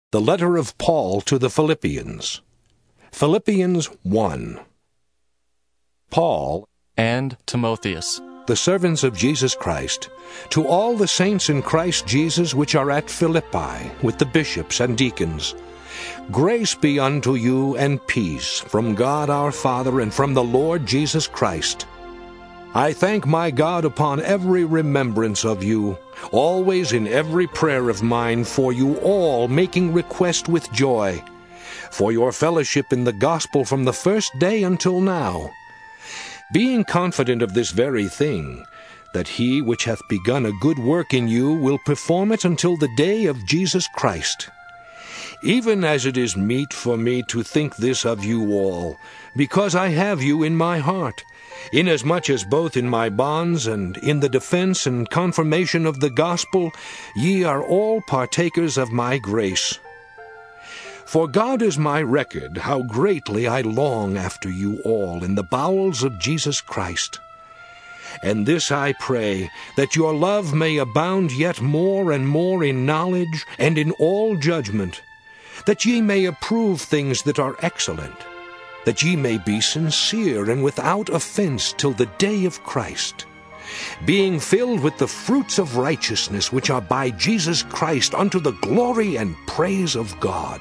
The letter of Paul to the Philippians. Philippians 1. Paul and Timotheus, the servants of Jesus Christ, to all the saints in Christ Jesus which are at Philippi, with the bishops and deacons. Grace be unto you and peace from God our Father and from the Lord Jesus Christ. I thank my God upon every remembrance of you, always in every prayer of mine for you all, making request with joy, for your fellowship in the gospel from the first day until now, being confident of this very thing, that he which hath begun a good work in you will perform it until the day of Jesus Christ. Even as it is meet for me to think this of you all, because I have you in my heart, inasmuch as both in my bonds and in the defense and confirmation of the gospel ye are all partakers of my grace. For God is my record, how greatly I long after you all in the bowels of Jesus Christ. And this I pray, that your love may abound yet more and more in knowledge and in all judgment, that ye may approve things that are excellent, that ye may be sincere and without offense till the day of Christ, being filled with the fruits of righteousness which are by Jesus Christ unto the glory and praise of God.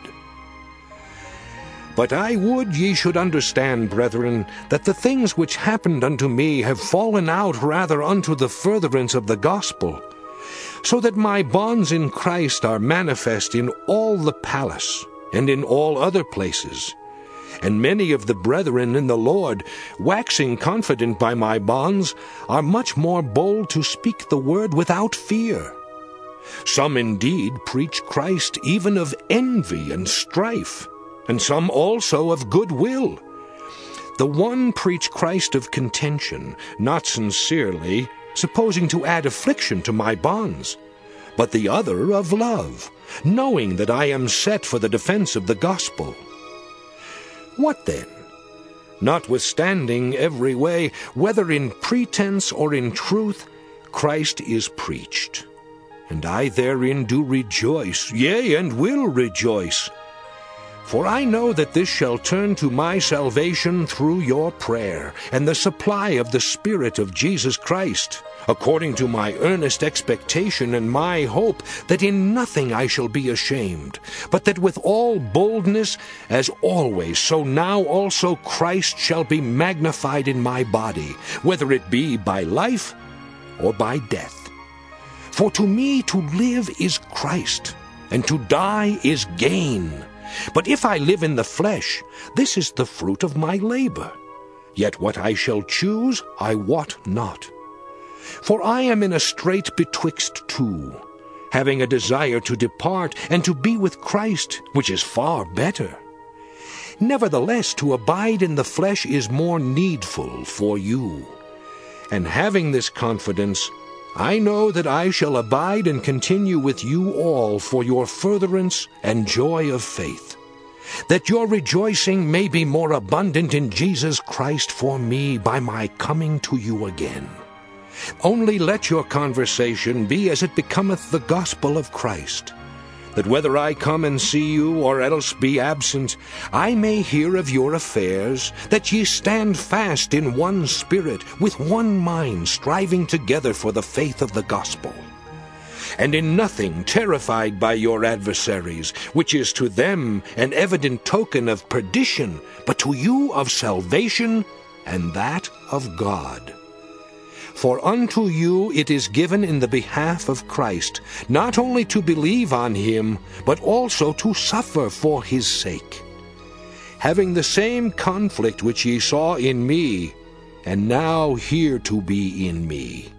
But I would ye should understand, brethren, that the things which happened unto me have fallen out rather unto the furtherance of the gospel, so that my bonds in Christ are manifest in all the palace and in all other places. And many of the brethren in the Lord, waxing confident by my bonds, are much more bold to speak the word without fear. Some indeed preach Christ even of envy and strife, and some also of good will. The one preach Christ of contention, not sincerely, supposing to add affliction to my bonds, but the other of love, knowing that I am set for the defense of the gospel. What then? Notwithstanding every way, whether in pretense or in truth, Christ is preached. And I therein do rejoice, yea, and will rejoice. For I know that this shall turn to my salvation through your prayer, and the supply of the Spirit of Jesus Christ, according to my earnest expectation and my hope, that in nothing I shall be ashamed, but that with all boldness, as always, so now also Christ shall be magnified in my body, whether it be by life or by death. For to me to live is Christ, and to die is gain. But if I live in the flesh, this is the fruit of my labor. Yet what I shall choose I wot not. For I am in a strait betwixt two, having a desire to depart and to be with Christ, which is far better. Nevertheless, to abide in the flesh is more needful for you. And having this confidence, I know that I shall abide and continue with you all for your furtherance and joy of faith, that your rejoicing may be more abundant in Jesus Christ for me by my coming to you again. Only let your conversation be as it becometh the gospel of Christ, that whether I come and see you or else be absent, I may hear of your affairs, that ye stand fast in one spirit, with one mind, striving together for the faith of the gospel. And in nothing terrified by your adversaries, which is to them an evident token of perdition, but to you of salvation, and that of God. For unto you it is given in the behalf of Christ, not only to believe on him, but also to suffer for his sake, having the same conflict which ye saw in me, and now hear to be in me.